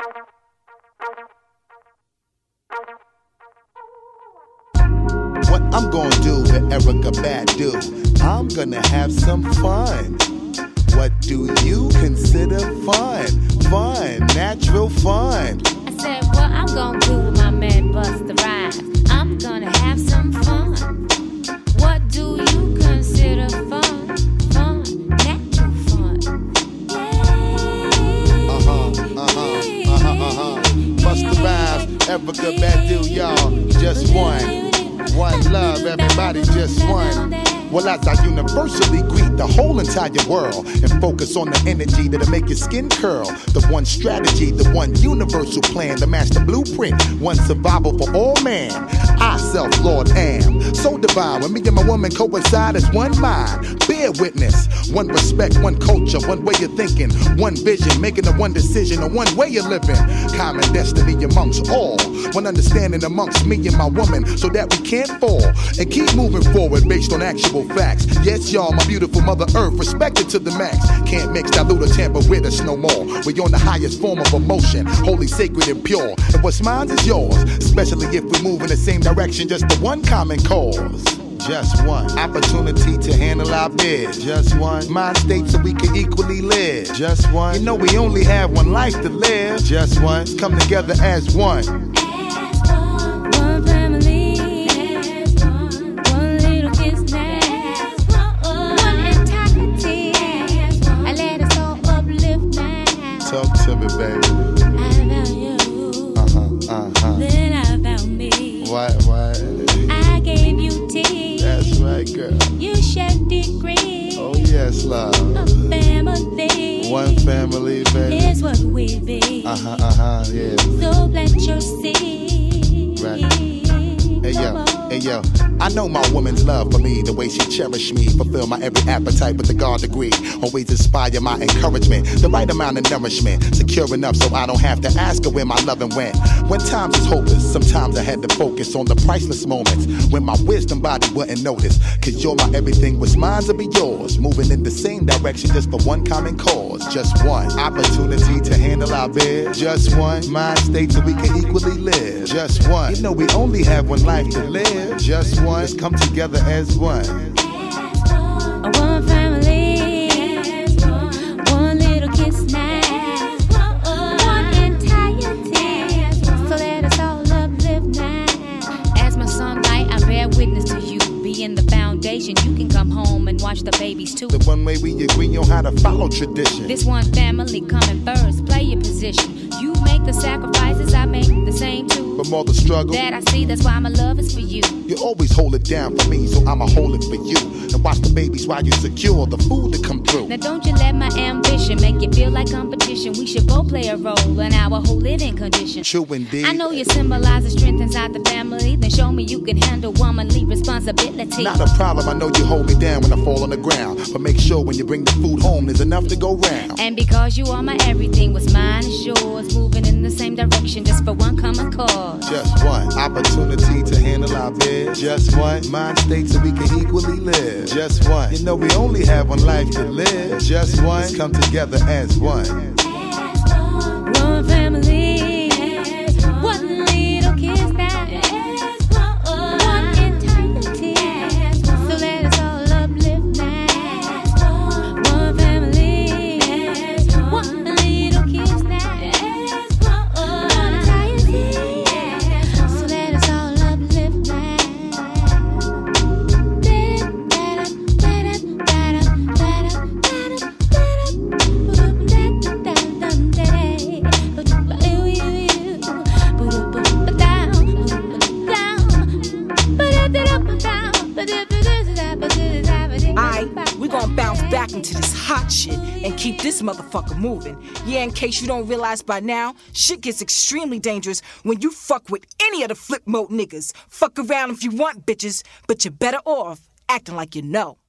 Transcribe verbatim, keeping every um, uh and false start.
What I'm gonna do with Erykah Badu, I'm gonna have some fun. What do you consider fun? Fun, natural fun. I said, what I'm gonna do with my man Busta Rhymes, I'm gonna have some fun. What do you consider fun? Fun, natural fun. Yeah. Uh-huh, uh-huh, uh-huh, uh-huh. Busta Rhymes, Erykah Badu, y'all, just one. One love, everybody, just one. Well, as I universally greet the whole entire world and focus on the energy that'll make your skin curl. The one strategy, the one universal plan, the master blueprint, one survival for all man. I, self-Lord, am so divine. When me and my woman coincide as one mind. Bear witness, one respect, one culture, one way of thinking, one vision, making a one decision, a one way of living. Common destiny amongst all, one understanding amongst me and my woman, so that we can't fall and keep moving forward based on actual facts. Yes, y'all, my beautiful Mother Earth, respected to the max. Can't mix, dilute, or tamper with us no more. We on the highest form of emotion, holy, sacred, and pure. And what's mine is yours, especially if we move in the same direction, just for one common cause. Just one opportunity to handle our biz. Just one mind state so we can equally live. Just one. You know we only have one life to live. Just one. Come together as one. Talk to me, baby. I found you. Uh-huh, uh-huh. Then I found me. What, what? I gave you tea. That's right, girl. You shed degree. Oh, yes, love. A family. One family, baby. Is what we be. Uh-huh, uh-huh, yeah. So let you see. Right. Hey, yo, hey, yo. I know my woman's love for me, the way she cherished me, fulfill my every appetite with a God degree. Always inspire my encouragement, the right amount of nourishment, secure enough so I don't have to ask her where my loving went. When times is hopeless, sometimes I had to focus on the priceless moments when my wisdom body wouldn't notice. Cause you're my everything, what's mine will be yours. Moving in the same direction just for one common cause. Just one opportunity to handle our biz. Just one mind state so we can equally live. Just one. You know we only have one life to live. Just one. Let's come together as one. One family, one little kiss now, one entirety. So let us all uplift now. As my sunlight, I bear witness to you. Being the foundation, you can come home and watch the babies too. The one way we agree on how to follow tradition. This one family coming first, play your position. You make the sacrifices, I make the same too. From all the struggle that I see, that's why my love is for you. You always hold it down for me, so I'ma hold it for you. And watch the babies while you secure the food to come through. Now don't you let my ambition make you feel like competition. We should both play a role in our whole living condition. True indeed. I know you symbolize the strength inside the family. Then show me you can handle womanly responsibility. Not a problem, I know you hold me down when I fall on the ground. But make sure when you bring the food home, there's enough to go round. And because you are my everything, what's mine is yours. Moving in the same direction just for one common cause. Just one opportunity to handle our biz. Just one mind state so we can equally live. Just one. You know we only have one life to live. Just one. Let's come together as one. One family. One little kiss now. One entirety. So let us all uplift now. One family. One little kiss now. One entirety. So let us all uplift now. Alright, we gonna bounce back into this hot shit and keep this motherfucker moving. Yeah, in case you don't realize by now, shit gets extremely dangerous when you fuck with any of the flip mode niggas. Fuck around if you want, bitches, but you're better off acting like you know.